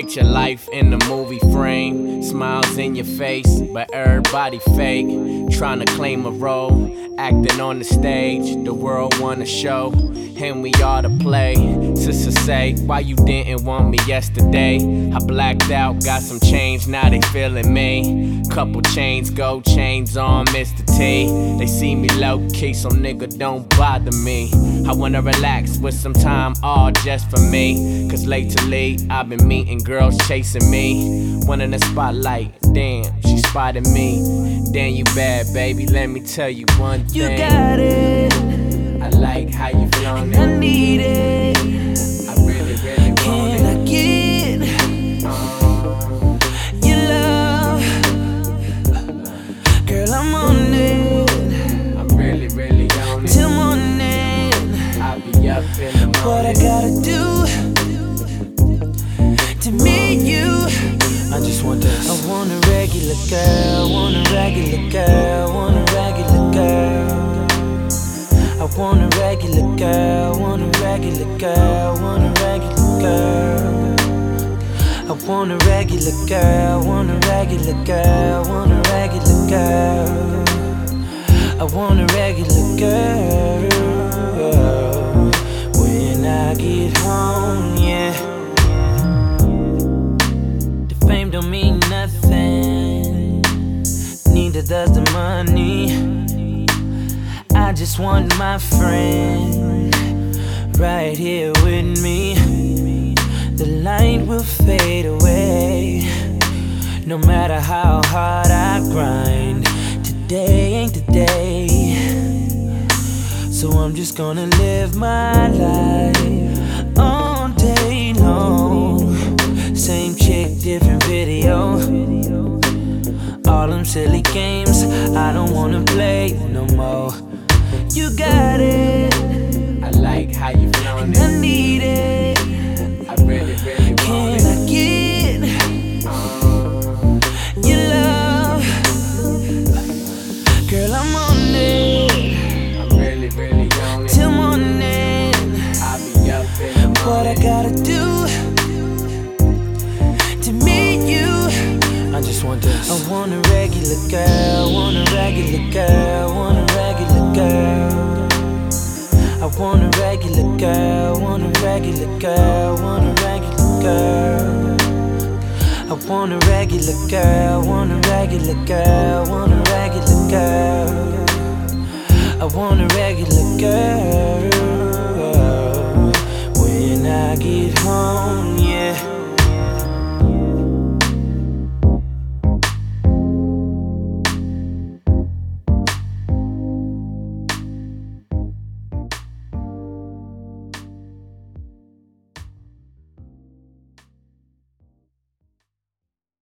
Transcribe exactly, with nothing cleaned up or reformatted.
Picture life in the movie frame, smiles in your face, but everybody fake. Trying to claim a role, acting on the stage, the world wanna show, and we ought to play. Sister say, why you didn't want me yesterday? I blacked out, got some change, now they feeling me. Couple chains, gold chains on Mister T. They see me low-key, so nigga don't bother me. I wanna relax with some time all just for me, cause lately I've been meeting girls chasing me. One in the spotlight, damn, she spotted me. Damn, you bad, baby, let me tell you one thing. You got it. I like how you flown it. I need it. I really, really want Can I it. get Uh, your love? Girl, I'm on it. I'm really, really on it. Till morning. I'll be up in the morning. What I gotta do to meet you? I just want this. I want a regular girl, want a regular girl, want a regular girl. I want a regular girl, want a regular girl, want a regular girl. I want a regular girl, want a regular girl, want a regular girl. I want a regular girl. When I get home, yeah. The fame don't mean nothing, neither does the money. I just want my friend right here with me. The light will fade away, no matter how hard I grind. Today ain't the day, so I'm just gonna live my life all day long. Same chick, different video. All them silly games I don't wanna play no more. You got it. I like how you flown it. I need it. I really, really want Can it. I get Uh, your love? Girl, I'm on it. I'm really, really on it. Till morning. I'll be up in the morning. What I gotta do to meet you? I just want this. I want a regular girl, want a regular girl, want a regular girl. I want a regular girl, want a regular girl, want a regular girl. I want a regular girl, want a regular girl, want a regular girl. I want a regular girl. When I get home,